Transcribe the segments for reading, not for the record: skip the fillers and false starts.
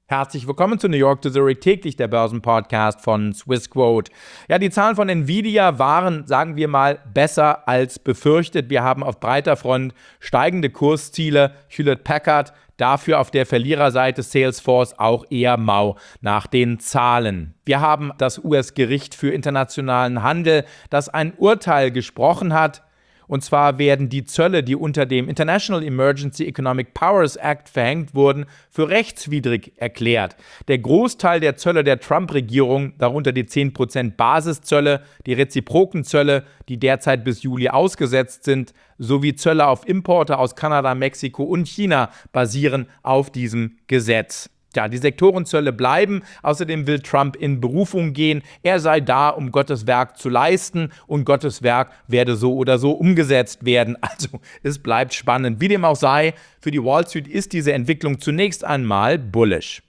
Herzlich willkommen zu New York to Zurich, täglich der Börsenpodcast von Swissquote. Ja, die Zahlen von Nvidia waren, sagen wir mal, besser als befürchtet. Wir haben auf breiter Front steigende Kursziele. Hewlett-Packard dafür auf der Verliererseite, Salesforce auch eher mau nach den Zahlen. Wir haben das US-Gericht für internationalen Handel, das ein Urteil gesprochen hat. Und zwar werden die Zölle, die unter dem International Emergency Economic Powers Act verhängt wurden, für rechtswidrig erklärt. Der Großteil der Zölle der Trump-Regierung, darunter die 10% Basiszölle, die reziproken Zölle, die derzeit bis Juli ausgesetzt sind, sowie Zölle auf Importe aus Kanada, Mexiko und China basieren auf diesem Gesetz. Ja, die Sektorenzölle bleiben. Außerdem will Trump in Berufung gehen. Er sei da, um Gottes Werk zu leisten und Gottes Werk werde so oder so umgesetzt werden. Also es bleibt spannend. Wie dem auch sei, für die Wall Street ist diese Entwicklung zunächst einmal bullish.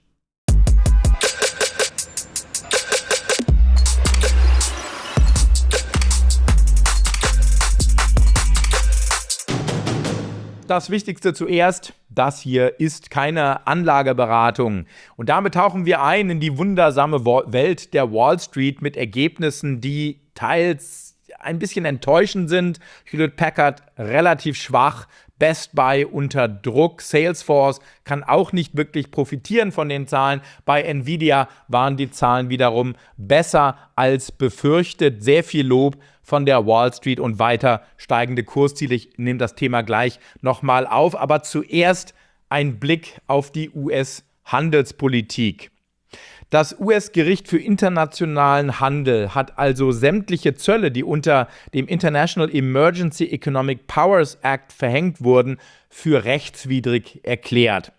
Das Wichtigste zuerst, das hier ist keine Anlageberatung. Und damit tauchen wir ein in die wundersame Welt der Wall Street mit Ergebnissen, die teils ein bisschen enttäuschend sind. Hewlett-Packard relativ schwach, Best Buy unter Druck, Salesforce kann auch nicht wirklich profitieren von den Zahlen. Bei Nvidia waren die Zahlen wiederum besser als befürchtet. Sehr viel Lob von der Wall Street und weiter steigende Kursziele. Ich nehme das Thema gleich nochmal auf, aber zuerst ein Blick auf die US-Handelspolitik. Das US-Gericht für internationalen Handel hat also sämtliche Zölle, die unter dem International Emergency Economic Powers Act verhängt wurden, für rechtswidrig erklärt.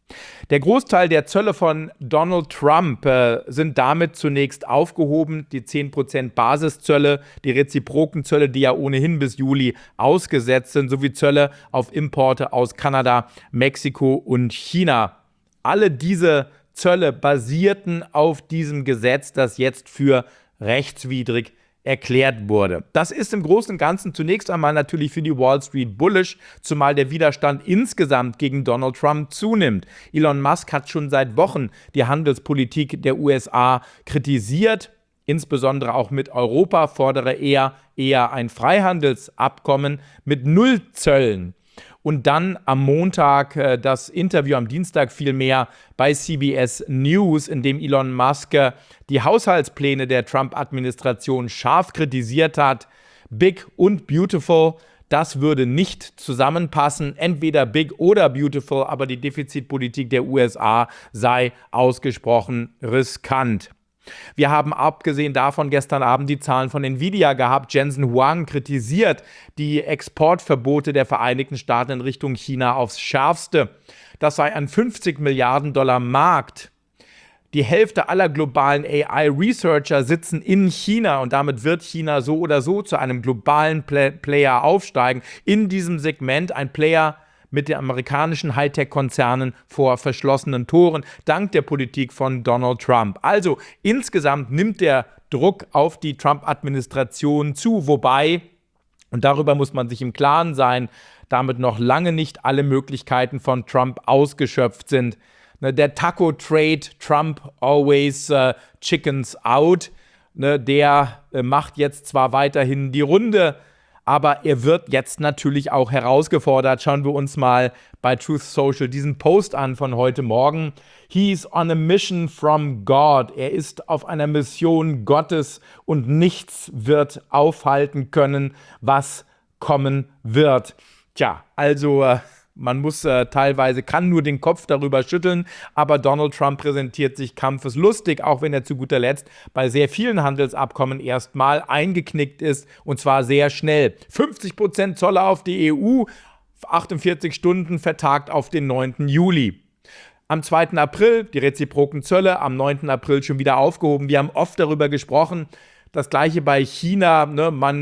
Der Großteil der Zölle von Donald Trump sind damit zunächst aufgehoben. Die 10% Basiszölle, die reziproken Zölle, die ja ohnehin bis Juli ausgesetzt sind, sowie Zölle auf Importe aus Kanada, Mexiko und China. Alle diese Zölle basierten auf diesem Gesetz, das jetzt für rechtswidrig erklärt wurde. Das ist im Großen und Ganzen zunächst einmal natürlich für die Wall Street bullish, zumal der Widerstand insgesamt gegen Donald Trump zunimmt. Elon Musk hat schon seit Wochen die Handelspolitik der USA kritisiert, insbesondere auch mit Europa fordere er eher ein Freihandelsabkommen mit Null Zöllen. Und dann am Montag das Interview, am Dienstag vielmehr bei CBS News, in dem Elon Musk die Haushaltspläne der Trump-Administration scharf kritisiert hat. Big und beautiful, das würde nicht zusammenpassen. Entweder big oder beautiful, aber die Defizitpolitik der USA sei ausgesprochen riskant. Wir haben abgesehen davon gestern Abend die Zahlen von Nvidia gehabt. Jensen Huang kritisiert die Exportverbote der Vereinigten Staaten in Richtung China aufs Schärfste. Das sei ein 50 Milliarden Dollar Markt. Die Hälfte aller globalen AI-Researcher sitzen in China und damit wird China so oder so zu einem globalen Player aufsteigen. In diesem Segment ein Player mit den amerikanischen Hightech-Konzernen vor verschlossenen Toren, dank der Politik von Donald Trump. Also insgesamt nimmt der Druck auf die Trump-Administration zu, wobei, und darüber muss man sich im Klaren sein, damit noch lange nicht alle Möglichkeiten von Trump ausgeschöpft sind. Der Taco-Trade, Trump always chickens out, der macht jetzt zwar weiterhin die Runde, aber er wird jetzt natürlich auch herausgefordert. Schauen wir uns mal bei Truth Social diesen Post an von heute Morgen. He's on a mission from God. Er ist auf einer Mission Gottes und nichts wird aufhalten können, was kommen wird. Tja, also man muss kann nur den Kopf darüber schütteln, aber Donald Trump präsentiert sich kampfeslustig, auch wenn er zu guter Letzt bei sehr vielen Handelsabkommen erstmal eingeknickt ist, und zwar sehr schnell. 50% Zölle auf die EU, 48 Stunden vertagt auf den 9. Juli. Am 2. April die reziproken Zölle, am 9. April schon wieder aufgehoben. Wir haben oft darüber gesprochen. Das gleiche bei China, man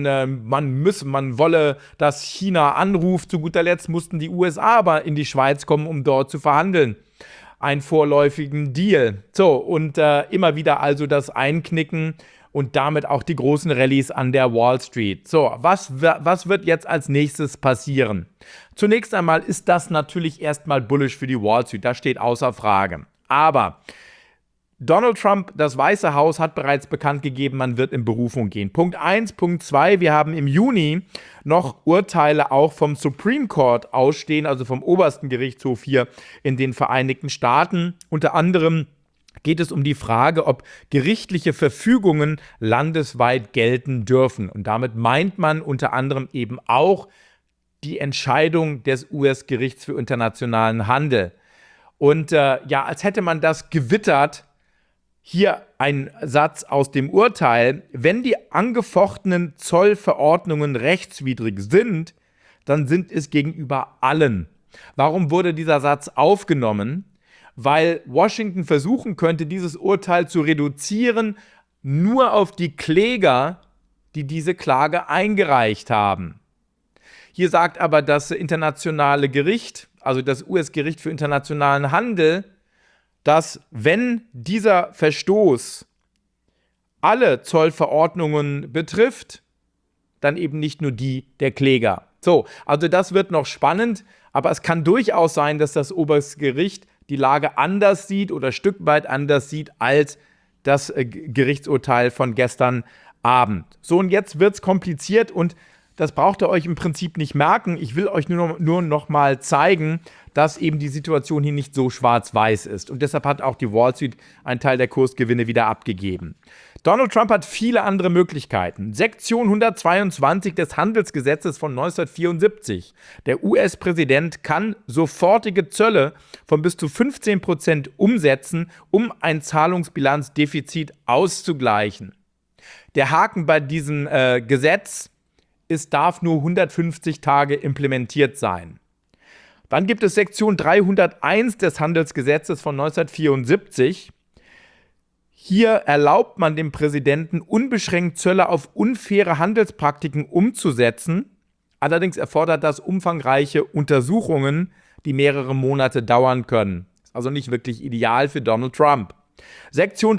wolle, dass China anruft. Zu guter Letzt mussten die USA aber in die Schweiz kommen, um dort zu verhandeln. Einen vorläufigen Deal. So, und immer wieder also das Einknicken und damit auch die großen Rallyes an der Wall Street. So, was wird jetzt als nächstes passieren? Zunächst einmal ist das natürlich erstmal bullish für die Wall Street, das steht außer Frage. Aber Donald Trump, das Weiße Haus, hat bereits bekannt gegeben, man wird in Berufung gehen. Punkt 1. Punkt 2, wir haben im Juni noch Urteile auch vom Supreme Court ausstehen, also vom obersten Gerichtshof hier in den Vereinigten Staaten. Unter anderem geht es um die Frage, ob gerichtliche Verfügungen landesweit gelten dürfen. Und damit meint man unter anderem eben auch die Entscheidung des US-Gerichts für internationalen Handel. Und als hätte man das gewittert, hier ein Satz aus dem Urteil: Wenn die angefochtenen Zollverordnungen rechtswidrig sind, dann sind es gegenüber allen. Warum wurde dieser Satz aufgenommen? Weil Washington versuchen könnte, dieses Urteil zu reduzieren nur auf die Kläger, die diese Klage eingereicht haben. Hier sagt aber das internationale Gericht, also das US-Gericht für internationalen Handel, dass wenn dieser Verstoß alle Zollverordnungen betrifft, dann eben nicht nur die der Kläger. So, also das wird noch spannend, aber es kann durchaus sein, dass das oberste Gericht die Lage anders sieht oder ein Stück weit anders sieht als das Gerichtsurteil von gestern Abend. So, und jetzt wird es kompliziert und das braucht ihr euch im Prinzip nicht merken. Ich will euch nur noch mal zeigen, dass eben die Situation hier nicht so schwarz-weiß ist. Und deshalb hat auch die Wall Street einen Teil der Kursgewinne wieder abgegeben. Donald Trump hat viele andere Möglichkeiten. Sektion 122 des Handelsgesetzes von 1974. Der US-Präsident kann sofortige Zölle von bis zu 15% umsetzen, um ein Zahlungsbilanzdefizit auszugleichen. Der Haken bei diesem Gesetz: Es darf nur 150 Tage implementiert sein. Dann gibt es Sektion 301 des Handelsgesetzes von 1974. Hier erlaubt man dem Präsidenten, unbeschränkt Zölle auf unfaire Handelspraktiken umzusetzen. Allerdings erfordert das umfangreiche Untersuchungen, die mehrere Monate dauern können. Ist also nicht wirklich ideal für Donald Trump. Sektion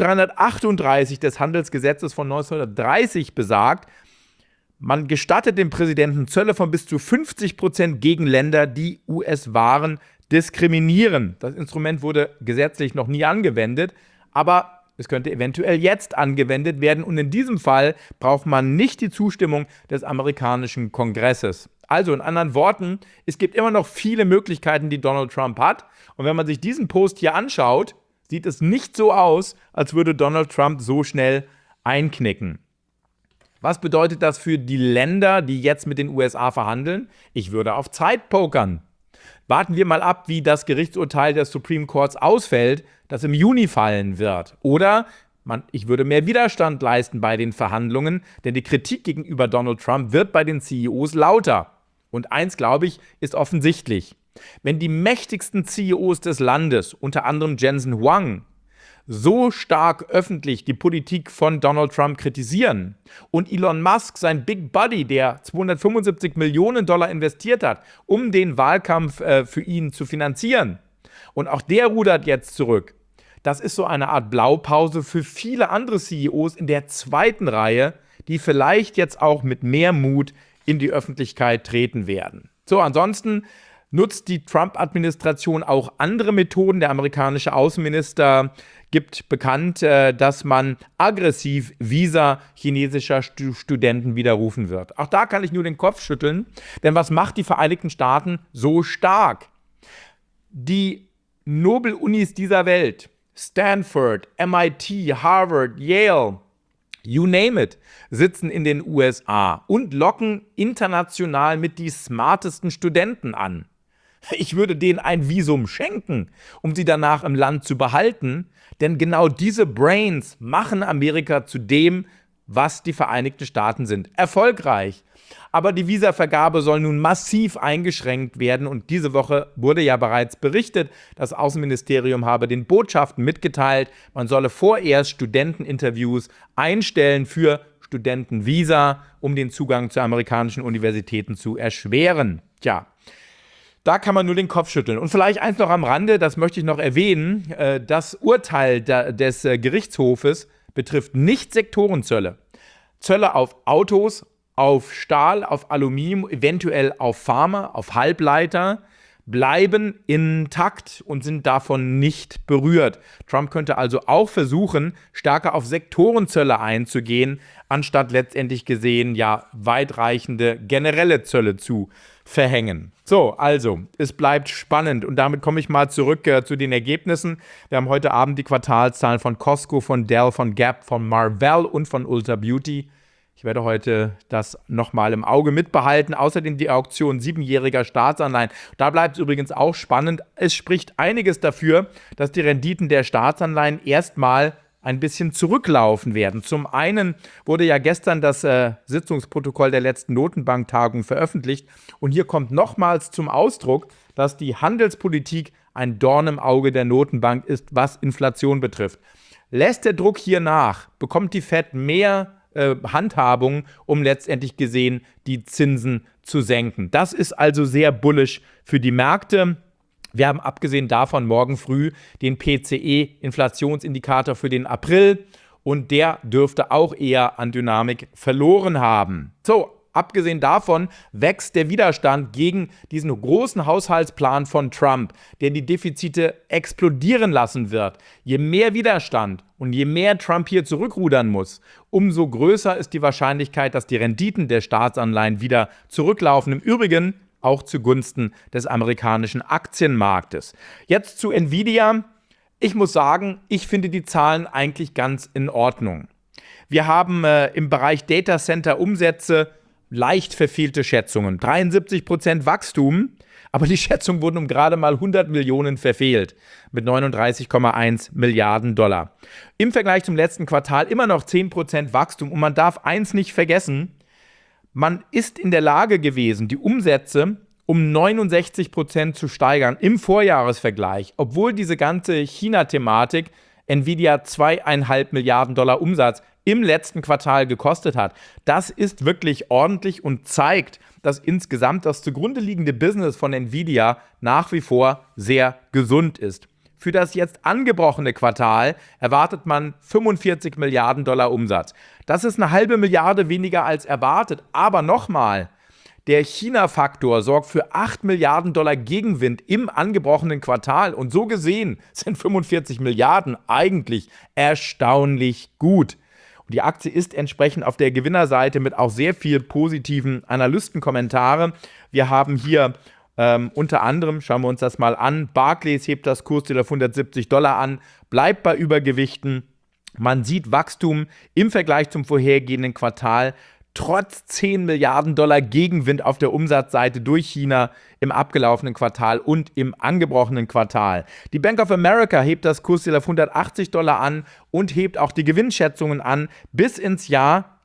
338 des Handelsgesetzes von 1930 besagt, man gestattet dem Präsidenten Zölle von bis zu 50% gegen Länder, die US-Waren diskriminieren. Das Instrument wurde gesetzlich noch nie angewendet, aber es könnte eventuell jetzt angewendet werden. Und in diesem Fall braucht man nicht die Zustimmung des amerikanischen Kongresses. Also in anderen Worten, es gibt immer noch viele Möglichkeiten, die Donald Trump hat. Und wenn man sich diesen Post hier anschaut, sieht es nicht so aus, als würde Donald Trump so schnell einknicken. Was bedeutet das für die Länder, die jetzt mit den USA verhandeln? Ich würde auf Zeit pokern. Warten wir mal ab, wie das Gerichtsurteil des Supreme Courts ausfällt, das im Juni fallen wird. Oder ich würde mehr Widerstand leisten bei den Verhandlungen, denn die Kritik gegenüber Donald Trump wird bei den CEOs lauter. Und eins, glaube ich, ist offensichtlich. Wenn die mächtigsten CEOs des Landes, unter anderem Jensen Huang, so stark öffentlich die Politik von Donald Trump kritisieren und Elon Musk, sein Big Buddy, der $275 Millionen investiert hat, um den Wahlkampf für ihn zu finanzieren, und auch der rudert jetzt zurück, das ist so eine Art Blaupause für viele andere CEOs in der zweiten Reihe, die vielleicht jetzt auch mit mehr Mut in die Öffentlichkeit treten werden. So, ansonsten nutzt die Trump-Administration auch andere Methoden. Der amerikanische Außenminister gibt bekannt, dass man aggressiv Visa chinesischer Studenten widerrufen wird. Auch da kann ich nur den Kopf schütteln, denn was macht die Vereinigten Staaten so stark? Die Nobel-Unis dieser Welt, Stanford, MIT, Harvard, Yale, you name it, sitzen in den USA und locken international mit die smartesten Studenten an. Ich würde denen ein Visum schenken, um sie danach im Land zu behalten, denn genau diese Brains machen Amerika zu dem, was die Vereinigten Staaten sind. Erfolgreich. Aber die Visavergabe soll nun massiv eingeschränkt werden und diese Woche wurde ja bereits berichtet, das Außenministerium habe den Botschaften mitgeteilt, man solle vorerst Studenteninterviews einstellen für Studentenvisa, um den Zugang zu amerikanischen Universitäten zu erschweren. Tja. Da kann man nur den Kopf schütteln. Und vielleicht eins noch am Rande, das möchte ich noch erwähnen, das Urteil des Gerichtshofes betrifft nicht Sektorenzölle. Zölle auf Autos, auf Stahl, auf Aluminium, eventuell auf Pharma, auf Halbleiter. bleiben intakt und sind davon nicht berührt. Trump könnte also auch versuchen, stärker auf Sektorenzölle einzugehen, anstatt letztendlich gesehen ja weitreichende generelle Zölle zu verhängen. So, also, es bleibt spannend und damit komme ich mal zurück zu den Ergebnissen. Wir haben heute Abend die Quartalszahlen von Costco, von Dell, von Gap, von Marvell und von Ulta Beauty. Ich werde heute das nochmal im Auge mitbehalten. Außerdem die Auktion 7-jähriger Staatsanleihen. Da bleibt es übrigens auch spannend. Es spricht einiges dafür, dass die Renditen der Staatsanleihen erstmal ein bisschen zurücklaufen werden. Zum einen wurde ja gestern das Sitzungsprotokoll der letzten Notenbanktagung veröffentlicht. Und hier kommt nochmals zum Ausdruck, dass die Handelspolitik ein Dorn im Auge der Notenbank ist, was Inflation betrifft. Lässt der Druck hier nach, bekommt die Fed mehr Handhabung, um letztendlich gesehen die Zinsen zu senken. Das ist also sehr bullish für die Märkte. Wir haben abgesehen davon morgen früh den PCE-Inflationsindikator für den April und der dürfte auch eher an Dynamik verloren haben. So, abgesehen davon wächst der Widerstand gegen diesen großen Haushaltsplan von Trump, der die Defizite explodieren lassen wird. Je mehr Widerstand und je mehr Trump hier zurückrudern muss, umso größer ist die Wahrscheinlichkeit, dass die Renditen der Staatsanleihen wieder zurücklaufen. Im Übrigen auch zugunsten des amerikanischen Aktienmarktes. Jetzt zu Nvidia. Ich muss sagen, ich finde die Zahlen eigentlich ganz in Ordnung. Wir haben im Bereich Data Center Umsätze leicht verfehlte Schätzungen. 73% Wachstum, aber die Schätzungen wurden um gerade mal 100 Millionen verfehlt mit 39,1 Milliarden Dollar. Im Vergleich zum letzten Quartal immer noch 10% Wachstum und man darf eins nicht vergessen, man ist in der Lage gewesen, die Umsätze um 69% zu steigern im Vorjahresvergleich, obwohl diese ganze China-Thematik Nvidia 2,5 Milliarden Dollar Umsatz im letzten Quartal gekostet hat. Das ist wirklich ordentlich und zeigt, dass insgesamt das zugrunde liegende Business von Nvidia nach wie vor sehr gesund ist. Für das jetzt angebrochene Quartal erwartet man 45 Milliarden Dollar Umsatz. Das ist eine halbe Milliarde weniger als erwartet. Aber nochmal, der China-Faktor sorgt für 8 Milliarden Dollar Gegenwind im angebrochenen Quartal. Und so gesehen sind 45 Milliarden eigentlich erstaunlich gut. Und die Aktie ist entsprechend auf der Gewinnerseite mit auch sehr viel positiven Analystenkommentaren. Wir haben hier unter anderem, schauen wir uns das mal an, Barclays hebt das Kursziel auf 170 Dollar an, bleibt bei Übergewichten. Man sieht Wachstum im Vergleich zum vorhergehenden Quartal, trotz 10 Milliarden Dollar Gegenwind auf der Umsatzseite durch China im abgelaufenen Quartal und im angebrochenen Quartal. Die Bank of America hebt das Kursziel auf 180 Dollar an und hebt auch die Gewinnschätzungen an bis ins Jahr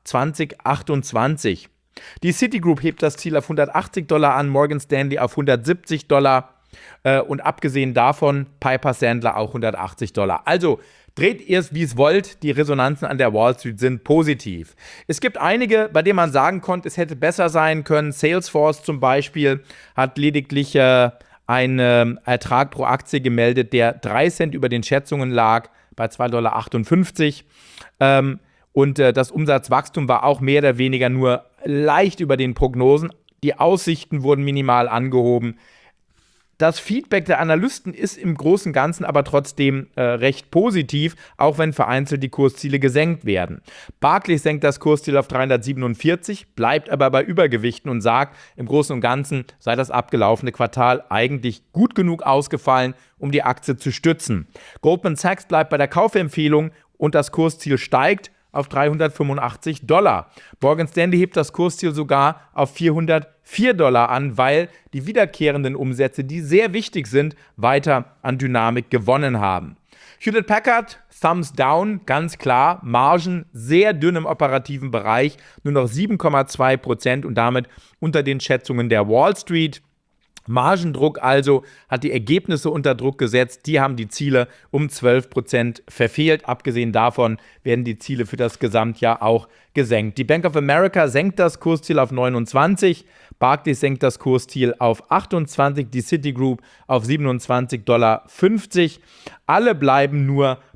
2028. Die Citigroup hebt das Ziel auf 180 Dollar an, Morgan Stanley auf 170 Dollar und abgesehen davon Piper Sandler auch 180 Dollar. Also dreht ihr es, wie es wollt, die Resonanzen an der Wall Street sind positiv. Es gibt einige, bei denen man sagen konnte, es hätte besser sein können. Salesforce zum Beispiel hat lediglich einen Ertrag pro Aktie gemeldet, der 3 Cent über den Schätzungen lag, bei 2,58 $. Und das Umsatzwachstum war auch mehr oder weniger nur leicht über den Prognosen. Die Aussichten wurden minimal angehoben. Das Feedback der Analysten ist im Großen und Ganzen aber trotzdem recht positiv, auch wenn vereinzelt die Kursziele gesenkt werden. Barclays senkt das Kursziel auf 347, bleibt aber bei Übergewichten und sagt, im Großen und Ganzen sei das abgelaufene Quartal eigentlich gut genug ausgefallen, um die Aktie zu stützen. Goldman Sachs bleibt bei der Kaufempfehlung und das Kursziel steigt auf 385 Dollar. Morgan Stanley hebt das Kursziel sogar auf 404 Dollar an, weil die wiederkehrenden Umsätze, die sehr wichtig sind, weiter an Dynamik gewonnen haben. Hewlett Packard, Thumbs down, ganz klar, Margen sehr dünn im operativen Bereich, nur noch 7,2% und damit unter den Schätzungen der Wall Street. Margendruck also hat die Ergebnisse unter Druck gesetzt, die haben die Ziele um 12% verfehlt. Abgesehen davon werden die Ziele für das Gesamtjahr auch gesenkt. Die Bank of America senkt das Kursziel auf 29, Barclays senkt das Kursziel auf 28, die Citigroup auf 27,50 $. Alle bleiben nur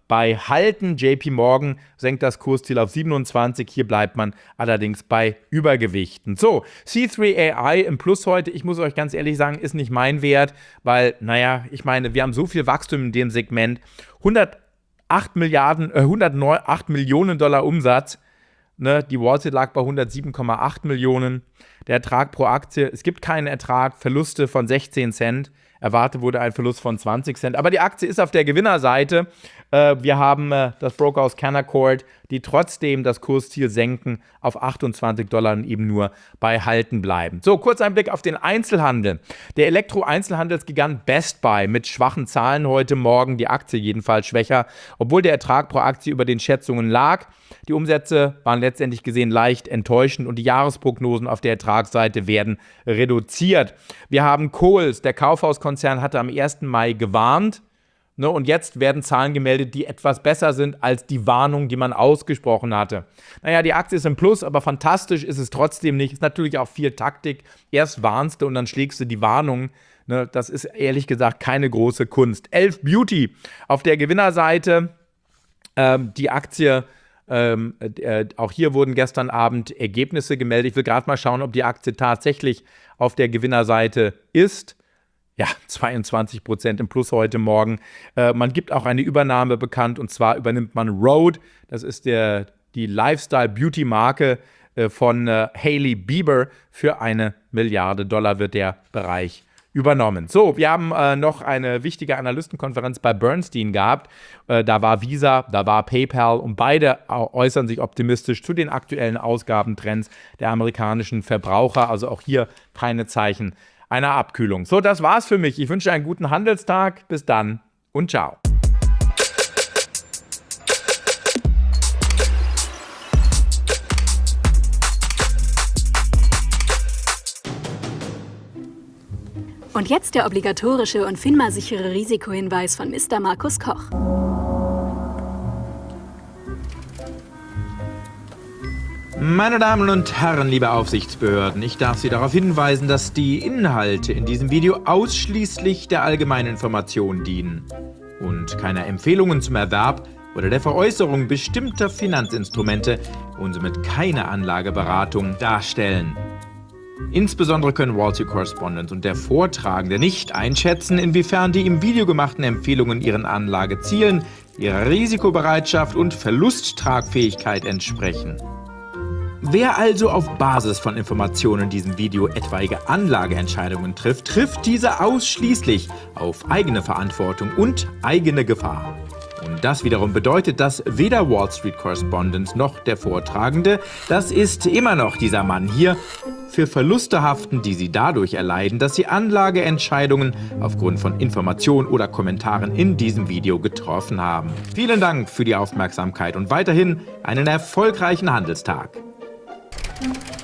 bei Halten. JP Morgan senkt das Kursziel auf 27. Hier bleibt man allerdings bei Übergewichten. So, C3 AI im Plus heute. Ich muss euch ganz ehrlich sagen, ist nicht mein Wert, weil, naja, ich meine, wir haben so viel Wachstum in dem Segment. 108 Millionen Dollar Umsatz. Ne, die Wall Street lag bei 107,8 Millionen. Der Ertrag pro Aktie, es gibt keinen Ertrag, Verluste von 16 Cent. Erwartet wurde ein Verlust von 20 Cent. Aber die Aktie ist auf der Gewinnerseite. Wir haben das Brokerhaus Canaccord, die trotzdem das Kursziel senken auf 28 Dollar und eben nur bei Halten bleiben. So, kurz ein Blick auf den Einzelhandel. Der Elektro-Einzelhandelsgigant Best Buy mit schwachen Zahlen heute Morgen, die Aktie jedenfalls schwächer, obwohl der Ertrag pro Aktie über den Schätzungen lag. Die Umsätze waren letztendlich gesehen leicht enttäuschend und die Jahresprognosen auf der Ertragsseite werden reduziert. Wir haben Kohl's, der Kaufhauskonzern hatte am 1. Mai gewarnt. Ne, und jetzt werden Zahlen gemeldet, die etwas besser sind als die Warnung, die man ausgesprochen hatte. Naja, die Aktie ist im Plus, aber fantastisch ist es trotzdem nicht. Ist natürlich auch viel Taktik. Erst warnst du und dann schlägst du die Warnung. Ne, das ist ehrlich gesagt keine große Kunst. Elf Beauty auf der Gewinnerseite. Die Aktie, auch hier wurden gestern Abend Ergebnisse gemeldet. Ich will gerade mal schauen, ob die Aktie tatsächlich auf der Gewinnerseite ist. Ja, 22% im Plus heute Morgen. Man gibt auch eine Übernahme bekannt, und zwar übernimmt man Rhode. Das ist die Lifestyle-Beauty-Marke von Hailey Bieber. Für $1 Milliarde wird der Bereich übernommen. So, wir haben noch eine wichtige Analystenkonferenz bei Bernstein gehabt. Da war Visa, da war PayPal und beide äußern sich optimistisch zu den aktuellen Ausgabentrends der amerikanischen Verbraucher. Also auch hier keine Zeichen einer Abkühlung. So, das war's für mich. Ich wünsche einen guten Handelstag. Bis dann und ciao. Und jetzt der obligatorische und FINMA-sichere Risikohinweis von Mr. Markus Koch. Meine Damen und Herren, liebe Aufsichtsbehörden, ich darf Sie darauf hinweisen, dass die Inhalte in diesem Video ausschließlich der allgemeinen Information dienen und keiner Empfehlungen zum Erwerb oder der Veräußerung bestimmter Finanzinstrumente und somit keine Anlageberatung darstellen. Insbesondere können Wall Street Correspondent und der Vortragende nicht einschätzen, inwiefern die im Video gemachten Empfehlungen ihren Anlagezielen, ihrer Risikobereitschaft und Verlusttragfähigkeit entsprechen. Wer also auf Basis von Informationen in diesem Video etwaige Anlageentscheidungen trifft, trifft diese ausschließlich auf eigene Verantwortung und eigene Gefahr. Und das wiederum bedeutet, dass weder Wall Street Correspondent noch der Vortragende, das ist immer noch dieser Mann hier, für Verluste haften, die sie dadurch erleiden, dass sie Anlageentscheidungen aufgrund von Informationen oder Kommentaren in diesem Video getroffen haben. Vielen Dank für die Aufmerksamkeit und weiterhin einen erfolgreichen Handelstag.